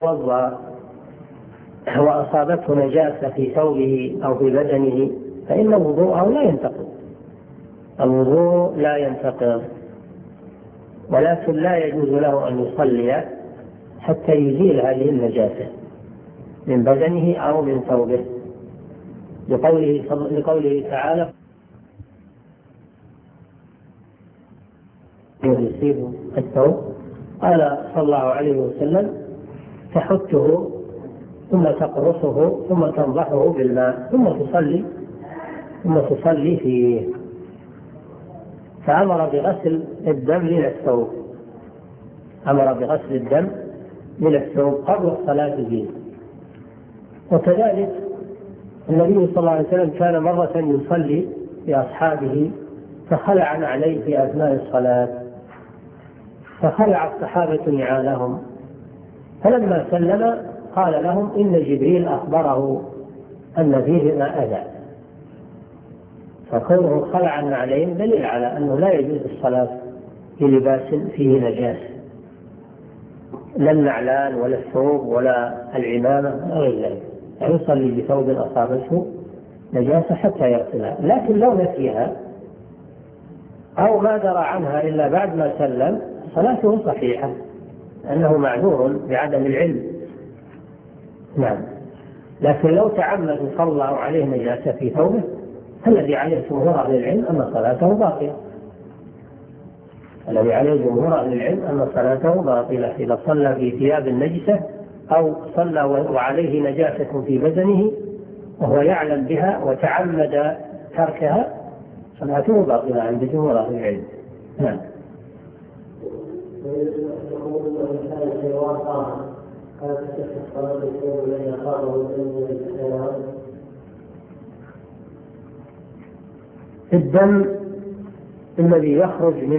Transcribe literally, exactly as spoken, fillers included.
توضأ وأصابته نجاسة في ثوبه أو في بدنه فإن وضوءه لا ينتقض، الوضوء لا ينتقض، ولكن لا يجوز له أن يصلي حتى يزيل هذه النجاسة من بدنه أو من ثوبه، لقوله, لقوله تعالى يصيب الثوب، قال صلى الله عليه وسلم تحته ثم تقرصه ثم تنضحه بالماء ثم تصلي ثم تصلي فيه. فأمر بغسل الدم من الثوب، أمر بغسل الدم من الثوب قبل الصلاة فيه. وكذلك النبي صلى الله عليه وسلم كان مرة يصلي بأصحابه فخلع عليه في أثناء الصلاة، فخلع الصحابة نعالهم، فلما سلم قال لهم إن جبريل أخبره أن فيهما أذى، فكونه خلع عليهم دليل على أنه لا يجوز الصلاة في لباس فيه نجاسة، لا النعلان ولا الثوب ولا العمامة غير ذلك، يصلي بثوب أصابته نجاسة حتى يغسلها. لكن لو نسيها أو ما درى عنها إلا بعد ما سلم صلاته صحيحة، أنه معذور بعدم العلم. نعم. لكن لو تعمد صلى الله عليه نجاسة في ثوبه الذي عليه جمهور أهل العلم أن صلاته باطلة، الذي عليه جمهور أهل العلم أن صلاته باطلة إذا صلى في ثياب النجسة أو صلى وعليه نجاسة في بدنه وهو يعلم بها وتعمد تركها صلاته باطلة عند جمهور أهل العلم. نعم. الدم الذي يخرج من